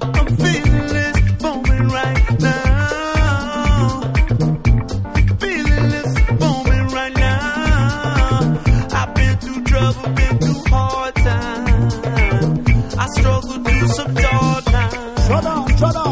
I'm feeling this moment right now. Feeling this moment right now. I've been through trouble, been through hard times. I struggled through some dark times. Shut on.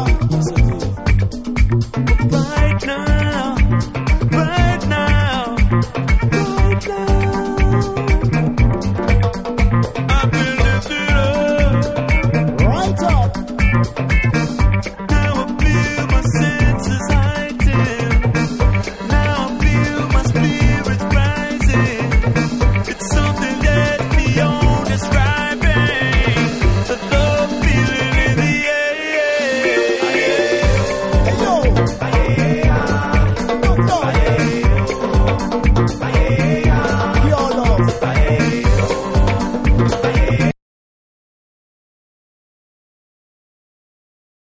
Right now, right now, right now. I've been lifted up. Right up. Now I feel my senses heightened. Now I feel my spirits rising. It's something that's beyond describing. The love feeling in the air. Hey yo.